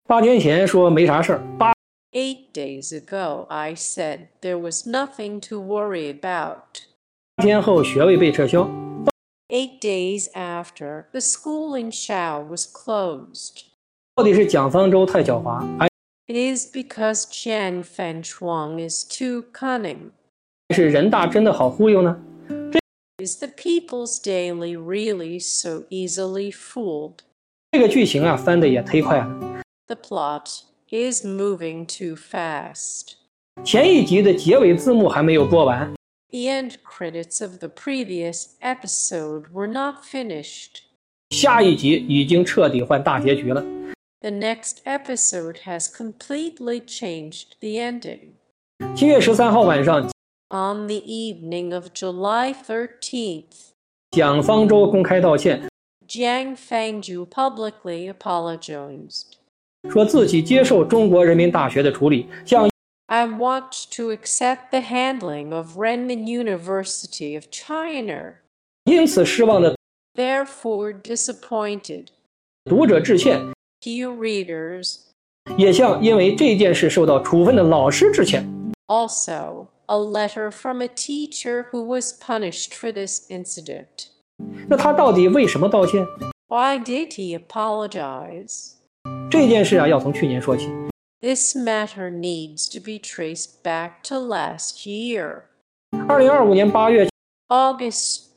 8天前说没啥事儿 ，8 days ago I said there was nothing to worry about. 8天后学位被撤销。 8 days after, the school in Shao was closed. 到底是蒋方舟太狡猾，还 It is because Jiang Fengchuang is too cunning. 是人大真的好忽悠呢？ Is the People's Daily really so easily fooled? 这个剧情啊，翻的也忒快了。 The plot is moving too fast. 前一集的结尾字幕还没有播完， The end credits of the previous episode were not finished. 下一集已经彻底换大结局了。 The next episode has completely changed the ending. 7月13号晚上， On the evening of July 13th, 蒋方舟公开道歉， Jiang Fengju publicly apologized. 说自己接受中国人民大学的处理，向 I want to accept the handling of Renmin University of China. 因此失望的 Therefore disappointed. 读者致歉， Dear readers, 也向因为这件事受到处分的老师致歉。 also a letter from a teacher who was punished for this incident. 那他到底为什么道歉？ Why did he apologize? 这件事啊，要从去年说起。 This matter needs to be traced back to last year, 2025年8月， August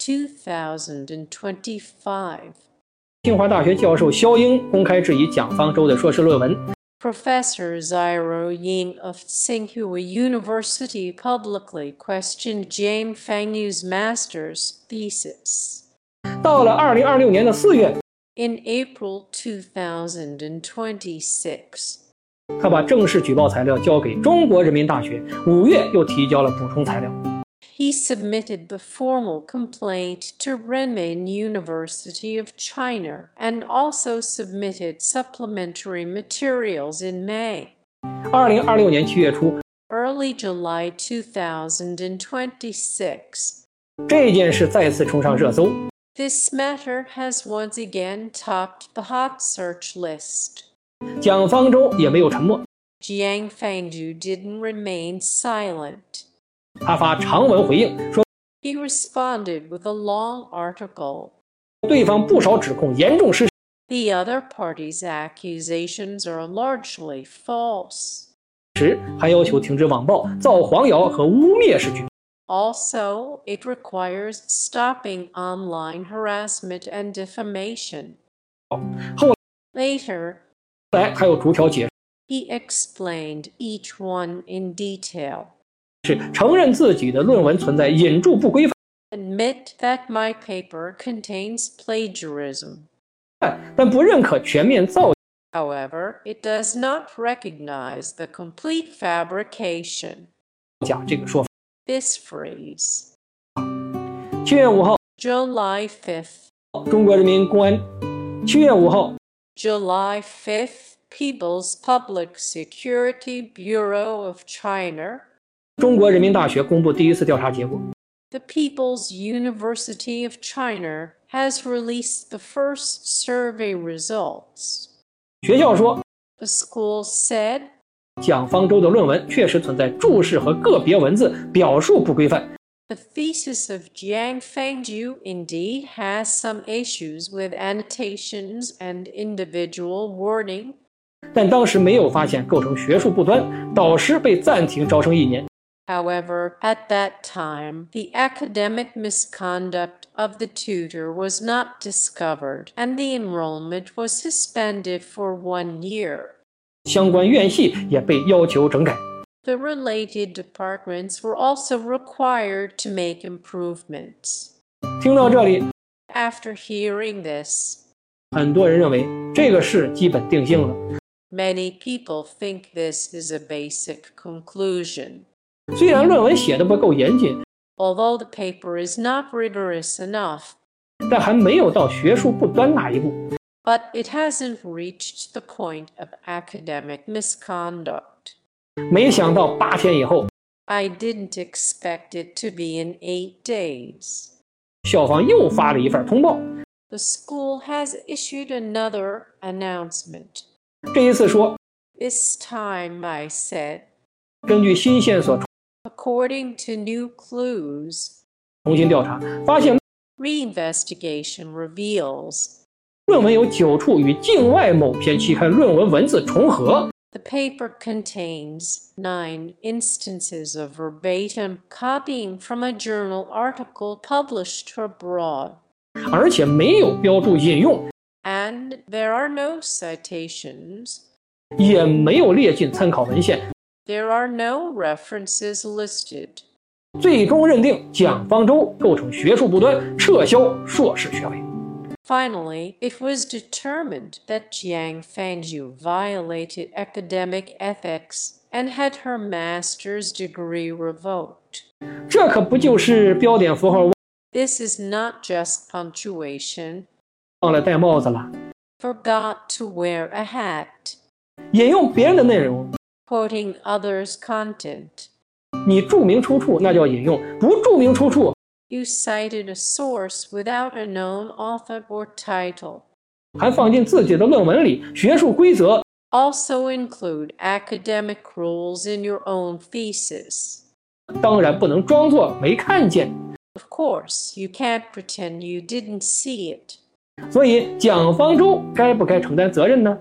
2025. 清华大学教授肖英公开质疑蒋方舟的硕士论文， Professor Zhiro Ying of Tsinghua University publicly questioned Jiang Fengju's master's thesis. 到了2026年的4月， In April 2026, 他把正式举报材料交给中国人民大学，5月又提交了补充材料。 he submitted the formal complaint to Renmin University of China and also submitted supplementary materials in May. 2026年7月初， Early July 2026, 这件事再次冲上热搜， this matter has once again topped the hot search list. 蒋方舟也没有沉默， Jiang Fengju didn't remain silent. 他发长文回应说， He responded with a long article. 对方不少指控严重失实， The other party's accusations are largely false. 还要求停止网暴、造谣谣和污蔑事据。 Also, it requires stopping online harassment and defamation. 后 Later, 来他又逐条解释， he explained each one in detail. 是承认自己的论文存在引注不规范， Admit that my paper contains plagiarism. 但不认可全面造 However, it does not recognize the complete fabrication. 假这个说法。 This phrase. 7月5号， July 5th. 中国人民公安。7月5号， July 5th, People's Public Security Bureau of China. 中国人民大学公布第一次调查结果。 The People's University of China has released the first survey results. 学校说， The school said 蒋方舟的论文确实存在注释和个别文字表述不规范， the thesis of Jiang Fengju indeed has some issues with annotations and individual wording, 但当时没有发现构成学术不端，导师被暂停招生1年。 However, at that time, the academic misconduct of the tutor was not discovered, and the enrollment was suspended for 1 year. 相关院系也被要求整改。 The related departments were also required to make improvements. 听到这里， After hearing this, 很多人认为这个事基本定性了。 many people think this is a basic conclusion. 虽然论文写的不够严谨， Although the paper is not rigorous enough, 但还没有到学术不端那一步。 but it hasn't reached the point of academic misconduct. 没想到8天以后， I didn't expect it to be in 8 days. 校方又发了一份通报， The school has issued another announcement. 这一次说 This time I said, 根据新线索 according to new clues, 重新调查，发现 reinvestigation reveals 论文有9处与境外某篇期刊论文文字重合。 the paper contains 9 instances of verbatim copying from a journal article published abroad, 而且没有标注引用， and there are no citations, 也没有列进参考文献， there are no references listed. 最终认定蒋方舟构成学术不端，撤销硕士学位。 Finally, it was determined that Jiang Fangju violated academic ethics and had her master's degree revoked. 这可不就是标点符号 This is not just punctuation, 忘了戴帽子了， forgot to wear a hat, 引用别人的内容， quoting others' content. 你注明出处那叫引用，不注明出处 You cited a source without a known author or title. 还放进自己的论文里，学术规则 Also include academic rules in your own thesis. 当然不能装作没看见。 Of course, you can't pretend you didn't see it. 所以蒋方舟该不该承担责任呢？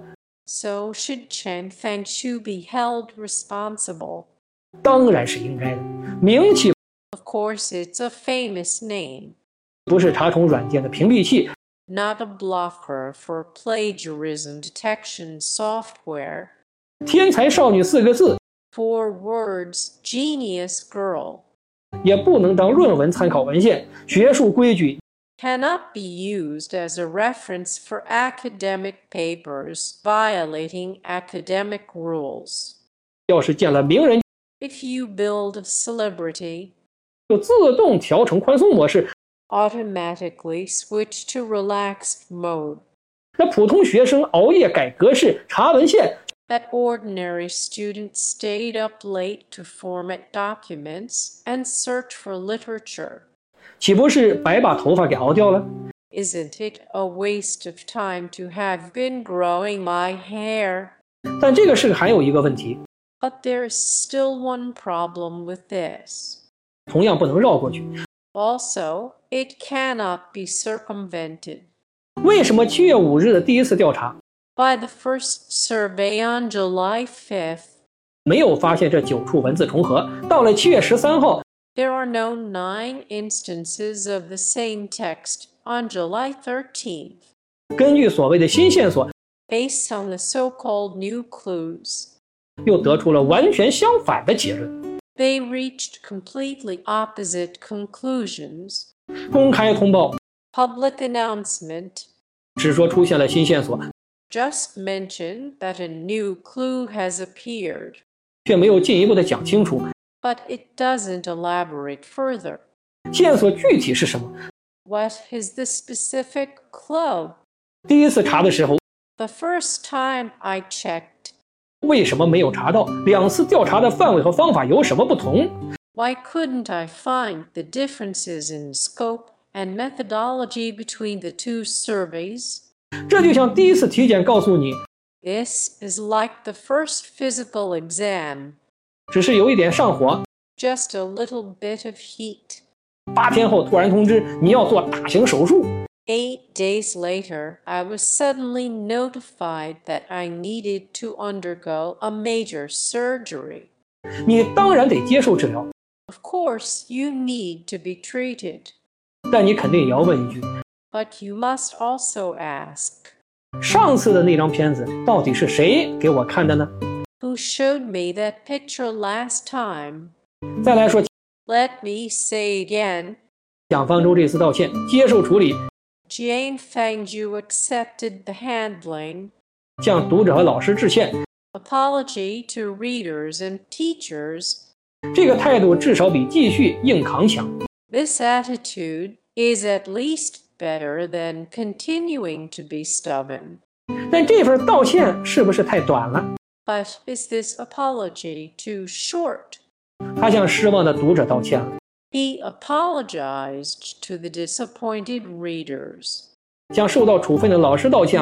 So should Chen Fangchu be held responsible? 当然是应该的，名气 Of course, it's a famous name, 不是查重软件的屏蔽器， not a blocker for plagiarism detection software. 天才少女4个字 4 words, genius girl, 也不能当论文参考文献，学术规矩 cannot be used as a reference for academic papers violating academic rules. 要是见了名人， If you build a celebrity, 就自动调成宽松模式， automatically switch to relaxed mode. 那普通学生熬夜改格式、查文献， That ordinary students stayed up late to format documents and search for literature. 岂不是白把头发给熬掉了？ Isn't it a waste of time to have been growing my hair? 但这个事还有一个问题， But there's still one problem with this. 同样不能绕过去。 Also, it cannot be circumvented. 为什么7月5日的第一次调查 By the first survey on July 5th, 没有发现这9处文字重合？到了7月13号， there are no 9 instances of the same text on July 13th. 根据所谓的新线索， Based on the so-called new clues, 又得出了完全相反的结论。 they reached completely opposite conclusions. 公开通报 Public announcement 只说出现了新线索， just mentioned that a new clue has appeared, 却没有进一步的讲清楚 but it doesn't elaborate further. 线索具体是什么。 What is the specific clue? 第一次查的时候， The first time I checked, 为什么没有查到？2次调查的范围和方法有什么不同？ why couldn't I find the differences in scope and methodology between the 2 surveys? 这就像第一次体检告诉你， This is like the first physical exam, 只是有一点上火， just a little bit of heat. 8天后突然通知你要做大型手术。 8 days later, I was suddenly notified that I needed to undergo a major surgery. 你当然得接受治疗， Of course, you need to be treated, 但你肯定也要问一句， but you must also ask, 上次的那张片子到底是谁给我看的呢？ who showed me that picture last time? 再来说， Let me say again, 蒋方舟这次道歉，接受处理， Jiang Fangju accepted the handling. 向读者和老师致歉， Apology to readers and teachers. 这个态度至少比继续硬扛强。 This attitude is at least better than continuing to be stubborn. 但这份道歉是不是太短了？ But is this apology too short? 他向失望的读者道歉了， He apologized to the disappointed readers. 向受到处分的老师道歉了，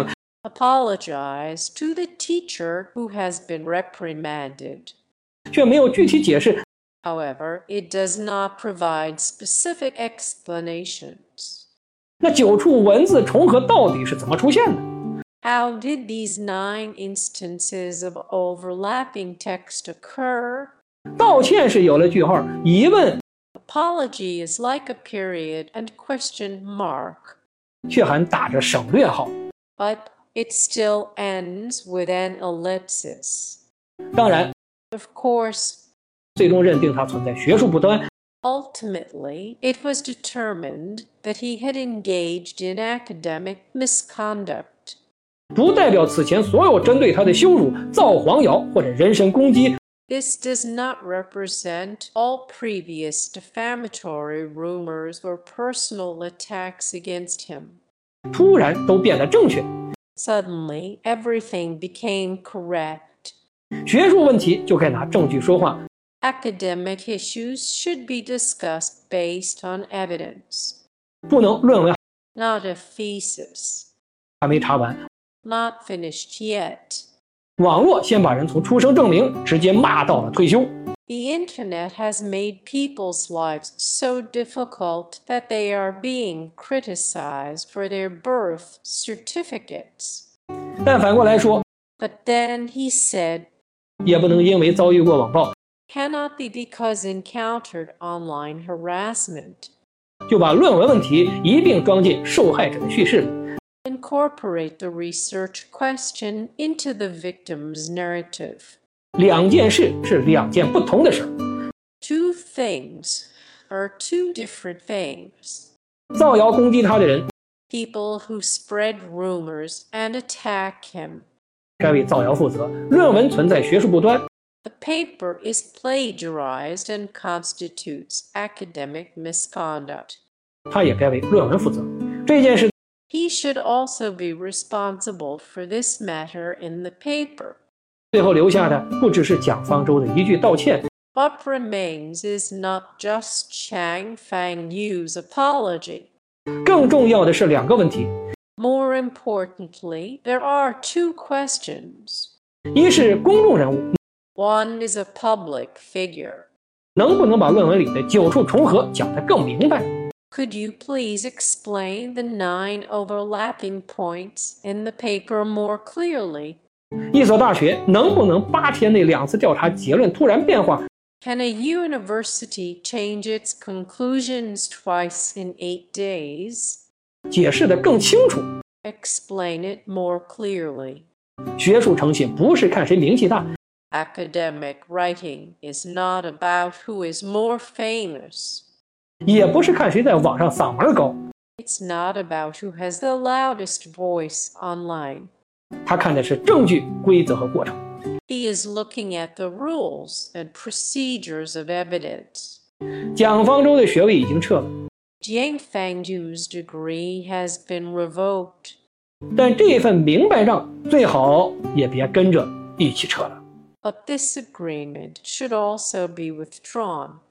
apologize to the teacher who has been reprimanded. 却没有具体解释。 However, it does not provide specific explanations. 那9处文字重合到底是怎么出现的？ How did these 9 instances of overlapping text occur? 道歉是有了句号，疑问 Apology is like a period and question mark, 却还打着省略号。 but it still ends with an ellipsis. 当然， Of course, 最终认定它存在学术不端， ultimately, it was determined that he had engaged in academic misconduct. 不代表此前所有针对他的羞辱、造黄谣或者人身攻击。 This does not represent all previous defamatory rumors or personal attacks against him. 突然都变得正确， Suddenly, everything became correct. 学术问题就该拿证据说话。 Academic issues should be discussed based on evidence, 不能论文 not a thesis. 还没查完， Not finished yet. 网络先把人从出生证明直接骂到了退休。 The internet has made people's lives so difficult that they are being criticized for their birth certificates. 但反过来说， But then he said, 也不能因为遭遇过网暴， cannot be because encountered online harassment. 就把论文问题一并装进受害者的叙事里。 Incorporate the research question into the victim's narrative. 两件事是两件不同的事。 Two things are two different things. 造谣攻击他的人 People who spread rumors and attack him. 该为造谣负责，论文存在学术不端， The paper is plagiarized and constitutes academic misconduct. 他也该为论文负责。这件事 He should also be responsible for this matter in the paper. 最后留下的不只是蒋方舟的一句道歉， What remains is not just Chang Fang-yu's apology. 更重要的是两个问题： More importantly, there are 2 questions. 一是公众人物 One is a public figure. 能不能把论文里的9处重合讲得更明白？ Could you please explain the 9 overlapping points in the paper more clearly? 一所大学能不能8天内2次调查结论突然变化？ Can a university change its conclusions twice in 8 days? 解释得更清楚。 Explain it more clearly. 学术诚信不是看谁名气大， Academic writing is not about who is more famous. 也不是看谁在网上嗓门高， It's not about who has the loudest voice online. 他看的是证据、规则和过程。 He is looking at the rules and procedures of evidence. 蒋方舟的学位已经撤了， Jiang Fangju's degree has been revoked. 但这份明白账最好也别跟着一起撤了。 But this agreement should also be withdrawn.